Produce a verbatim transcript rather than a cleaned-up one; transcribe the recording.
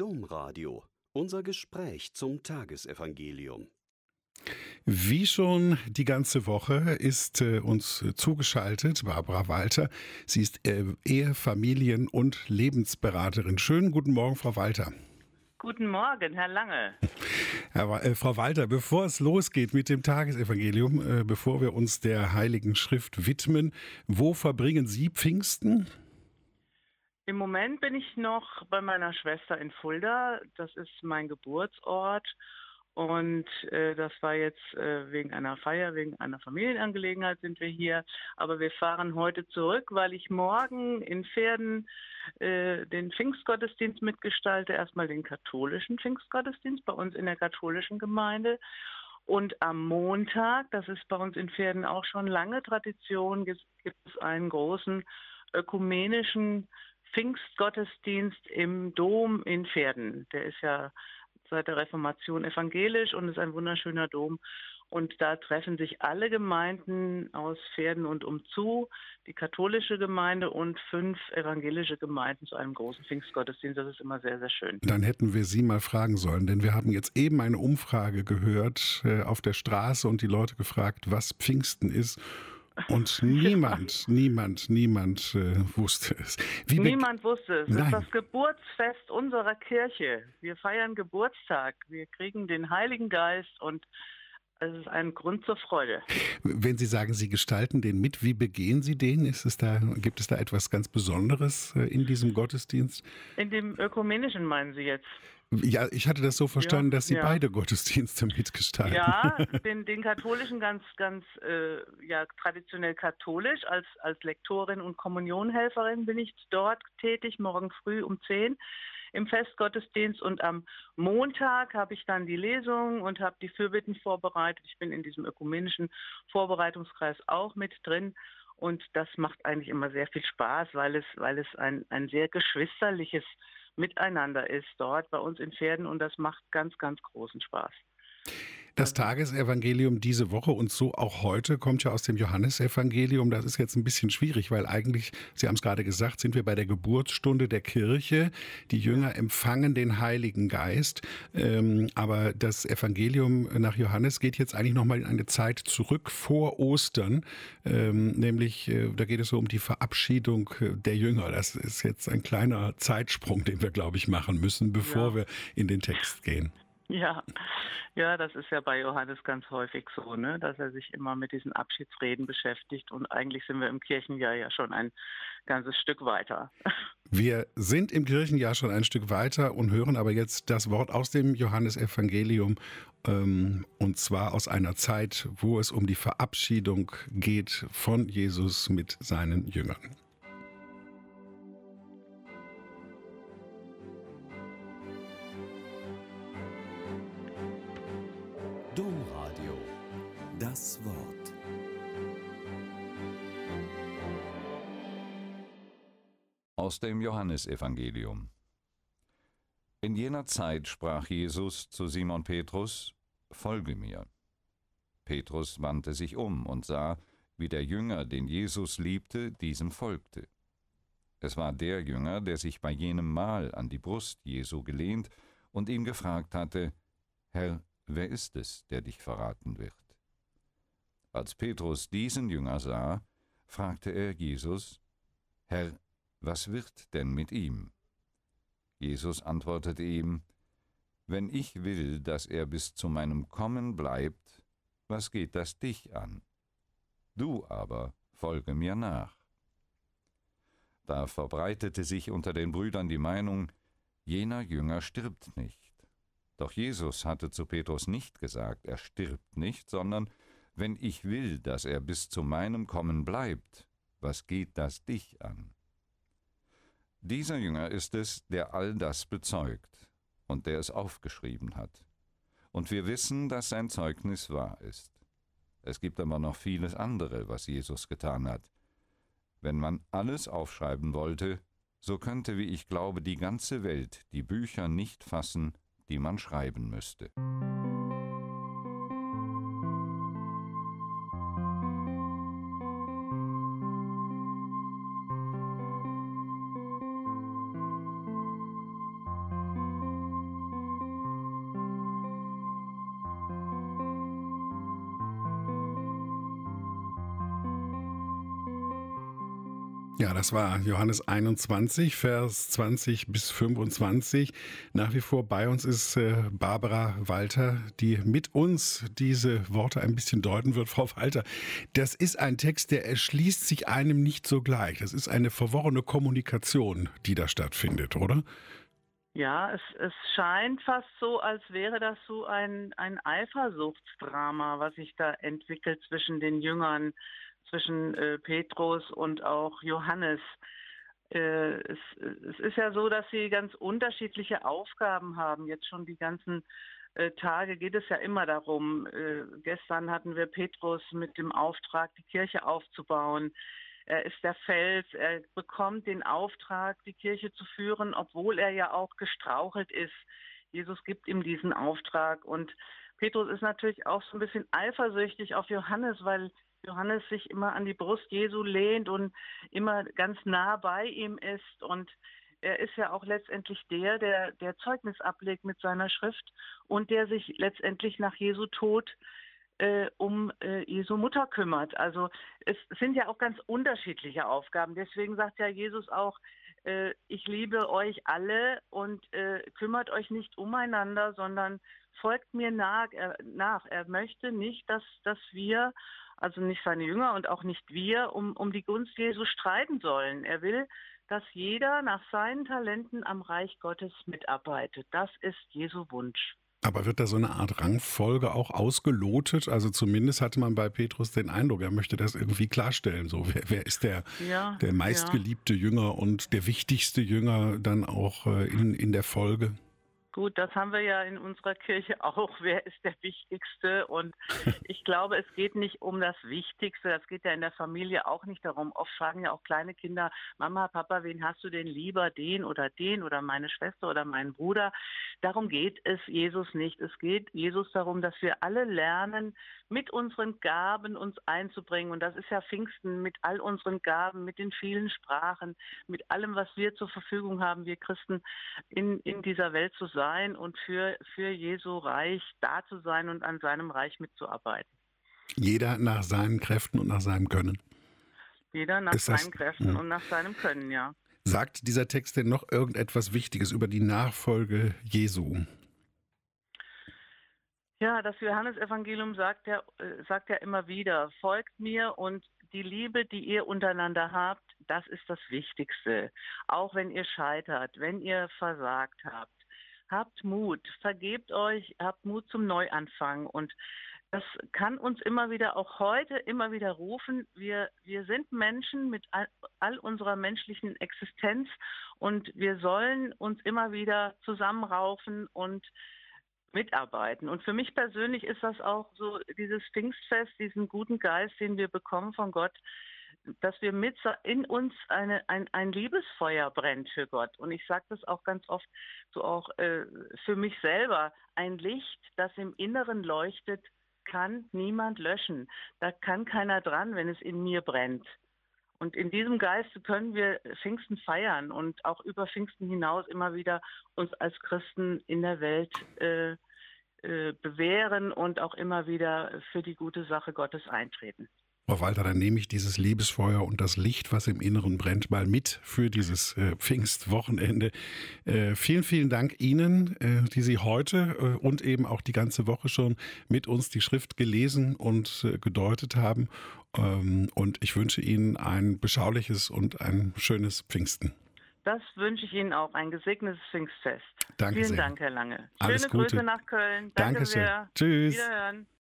Domradio. Unser Gespräch zum Tagesevangelium. Wie schon die ganze Woche ist äh, uns zugeschaltet Barbara Walter. Sie ist äh, Ehe-, Familien- und Lebensberaterin. Schönen guten Morgen, Frau Walter. Guten Morgen, Herr Lange. Aber, äh, Frau Walter, bevor es losgeht mit dem Tagesevangelium, äh, bevor wir uns der Heiligen Schrift widmen, wo verbringen Sie Pfingsten? Im Moment bin ich noch bei meiner Schwester in Fulda. Das ist mein Geburtsort. Und äh, das war jetzt äh, wegen einer Feier, wegen einer Familienangelegenheit sind wir hier. Aber wir fahren heute zurück, weil ich morgen in Verden äh, den Pfingstgottesdienst mitgestalte. Erstmal den katholischen Pfingstgottesdienst bei uns in der katholischen Gemeinde. Und am Montag, das ist bei uns in Verden auch schon lange Tradition, gibt, gibt es einen großen ökumenischen Pfingstgottesdienst im Dom in Verden. Der ist ja seit der Reformation evangelisch und ist ein wunderschöner Dom. Und da treffen sich alle Gemeinden aus Verden und umzu, die katholische Gemeinde und fünf evangelische Gemeinden zu einem großen Pfingstgottesdienst. Das ist immer sehr, sehr schön. Dann hätten wir Sie mal fragen sollen, denn wir haben jetzt eben eine Umfrage gehört äh, auf der Straße und die Leute gefragt, was Pfingsten ist. Und niemand, ja. niemand, niemand äh, wusste es. Wie niemand wusste es. Es Nein. ist das Geburtsfest unserer Kirche. Wir feiern Geburtstag. Wir kriegen den Heiligen Geist und es ist ein Grund zur Freude. Wenn Sie sagen, Sie gestalten den mit, wie begehen Sie den? Ist es da, gibt es da etwas ganz Besonderes äh, in diesem Gottesdienst? In dem ökumenischen meinen Sie jetzt? Ja, ich hatte das so verstanden, ja, dass Sie ja. beide Gottesdienste mitgestalten. Ja, den, den katholischen ganz, ganz äh, ja, traditionell katholisch. Als, als Lektorin und Kommunionhelferin bin ich dort tätig, morgen früh um zehn im Festgottesdienst. Und am Montag habe ich dann die Lesung und habe die Fürbitten vorbereitet. Ich bin in diesem ökumenischen Vorbereitungskreis auch mit drin. Und das macht eigentlich immer sehr viel Spaß, weil es, weil es ein, ein sehr geschwisterliches Miteinander ist dort bei uns in Verden und das macht ganz, ganz großen Spaß. Das Tagesevangelium diese Woche und so auch heute kommt ja aus dem Johannesevangelium. Das ist jetzt ein bisschen schwierig, weil eigentlich, Sie haben es gerade gesagt, sind wir bei der Geburtsstunde der Kirche. Die Jünger empfangen den Heiligen Geist. Ähm, aber das Evangelium nach Johannes geht jetzt eigentlich nochmal in eine Zeit zurück vor Ostern. Ähm, nämlich, äh, da geht es so um die Verabschiedung der Jünger. Das ist jetzt ein kleiner Zeitsprung, den wir, glaube ich, machen müssen, bevor ja. wir in den Text gehen. Ja, ja, das ist ja bei Johannes ganz häufig so, ne, dass er sich immer mit diesen Abschiedsreden beschäftigt und eigentlich sind wir im Kirchenjahr ja schon ein ganzes Stück weiter. Wir sind im Kirchenjahr schon ein Stück weiter und hören aber jetzt das Wort aus dem Johannesevangelium ähm, und zwar aus einer Zeit, wo es um die Verabschiedung geht von Jesus mit seinen Jüngern. Domradio. Das Wort. Aus dem Johannesevangelium. In jener Zeit sprach Jesus zu Simon Petrus: Folge mir. Petrus wandte sich um und sah, wie der Jünger, den Jesus liebte, diesem folgte. Es war der Jünger, der sich bei jenem Mahl an die Brust Jesu gelehnt und ihn gefragt hatte: Herr, wer ist es, der dich verraten wird? Als Petrus diesen Jünger sah, fragte er Jesus: Herr, was wird denn mit ihm? Jesus antwortete ihm: Wenn ich will, dass er bis zu meinem Kommen bleibt, was geht das dich an? Du aber folge mir nach. Da verbreitete sich unter den Brüdern die Meinung, jener Jünger stirbt nicht. Doch Jesus hatte zu Petrus nicht gesagt, er stirbt nicht, sondern: Wenn ich will, dass er bis zu meinem Kommen bleibt, was geht das dich an? Dieser Jünger ist es, der all das bezeugt und der es aufgeschrieben hat. Und wir wissen, dass sein Zeugnis wahr ist. Es gibt aber noch vieles andere, was Jesus getan hat. Wenn man alles aufschreiben wollte, so könnte, wie ich glaube, die ganze Welt die Bücher nicht fassen, die man schreiben müsste. Ja, das war Johannes einundzwanzig, Vers zwanzig bis fünfundzwanzig. Nach wie vor bei uns ist äh, Barbara Walter, die mit uns diese Worte ein bisschen deuten wird. Frau Walter, das ist ein Text, der erschließt sich einem nicht sogleich. Das ist eine verworrene Kommunikation, die da stattfindet, oder? Ja, es, es scheint fast so, als wäre das so ein, ein Eifersuchtsdrama, was sich da entwickelt zwischen den Jüngern, zwischen äh, Petrus und auch Johannes. Äh, es, es ist ja so, dass sie ganz unterschiedliche Aufgaben haben. Jetzt schon die ganzen äh, Tage geht es ja immer darum. Äh, gestern hatten wir Petrus mit dem Auftrag, die Kirche aufzubauen. Er ist der Fels, er bekommt den Auftrag, die Kirche zu führen, obwohl er ja auch gestrauchelt ist. Jesus gibt ihm diesen Auftrag. Und Petrus ist natürlich auch so ein bisschen eifersüchtig auf Johannes, weil Johannes sich immer an die Brust Jesu lehnt und immer ganz nah bei ihm ist. Und er ist ja auch letztendlich der, der, der Zeugnis ablegt mit seiner Schrift und der sich letztendlich nach Jesu Tod äh, um äh, Jesu Mutter kümmert. Also es sind ja auch ganz unterschiedliche Aufgaben. Deswegen sagt ja Jesus auch, äh, ich liebe euch alle und äh, kümmert euch nicht umeinander, sondern folgt mir nach. Er, nach. er möchte nicht, dass, dass wir, also nicht seine Jünger und auch nicht wir, um, um die Gunst Jesu streiten sollen. Er will, dass jeder nach seinen Talenten am Reich Gottes mitarbeitet. Das ist Jesu Wunsch. Aber wird da so eine Art Rangfolge auch ausgelotet? Also zumindest hatte man bei Petrus den Eindruck, er möchte das irgendwie klarstellen. So, wer, wer ist der, ja, der meistgeliebte ja. Jünger und der wichtigste Jünger dann auch in, in der Folge? Gut, das haben wir ja in unserer Kirche auch. Wer ist der Wichtigste? Und ich glaube, es geht nicht um das Wichtigste. Das geht ja in der Familie auch nicht darum. Oft fragen ja auch kleine Kinder, Mama, Papa, wen hast du denn lieber? Den oder den oder meine Schwester oder meinen Bruder? Darum geht es Jesus nicht. Es geht Jesus darum, dass wir alle lernen, mit unseren Gaben uns einzubringen. Und das ist ja Pfingsten, mit all unseren Gaben, mit den vielen Sprachen, mit allem, was wir zur Verfügung haben, wir Christen, in, in dieser Welt zu sein. sein und für, für Jesu Reich da zu sein und an seinem Reich mitzuarbeiten. Jeder nach seinen Kräften und nach seinem Können. Jeder nach Ist das, seinen Kräften mh. und nach seinem Können, ja. Sagt dieser Text denn noch irgendetwas Wichtiges über die Nachfolge Jesu? Ja, das Johannesevangelium sagt ja, sagt ja immer wieder, folgt mir und die Liebe, die ihr untereinander habt, das ist das Wichtigste. Auch wenn ihr scheitert, wenn ihr versagt habt. Habt Mut, vergebt euch, habt Mut zum Neuanfang. Und das kann uns immer wieder, auch heute, immer wieder rufen. Wir, wir sind Menschen mit all, all unserer menschlichen Existenz und wir sollen uns immer wieder zusammenraufen und mitarbeiten. Und für mich persönlich ist das auch so, dieses Pfingstfest, diesen guten Geist, den wir bekommen von Gott, dass wir mit in uns eine, ein, ein Liebesfeuer brennt für Gott. Und ich sage das auch ganz oft, so auch äh, für mich selber, ein Licht, das im Inneren leuchtet, kann niemand löschen. Da kann keiner dran, wenn es in mir brennt. Und in diesem Geist können wir Pfingsten feiern und auch über Pfingsten hinaus immer wieder uns als Christen in der Welt äh, äh, bewähren und auch immer wieder für die gute Sache Gottes eintreten. Frau Walter, dann nehme ich dieses Liebesfeuer und das Licht, was im Inneren brennt, mal mit für dieses äh, Pfingstwochenende. Äh, vielen, vielen Dank Ihnen, äh, die Sie heute äh, und eben auch die ganze Woche schon mit uns die Schrift gelesen und äh, gedeutet haben. Ähm, und ich wünsche Ihnen ein beschauliches und ein schönes Pfingsten. Das wünsche ich Ihnen auch, ein gesegnetes Pfingstfest. Danke Vielen sehr. Dank, Herr Lange. Alles Schöne Gute. Grüße nach Köln. Danke Dankeschön. sehr. Tschüss. Wiederhören.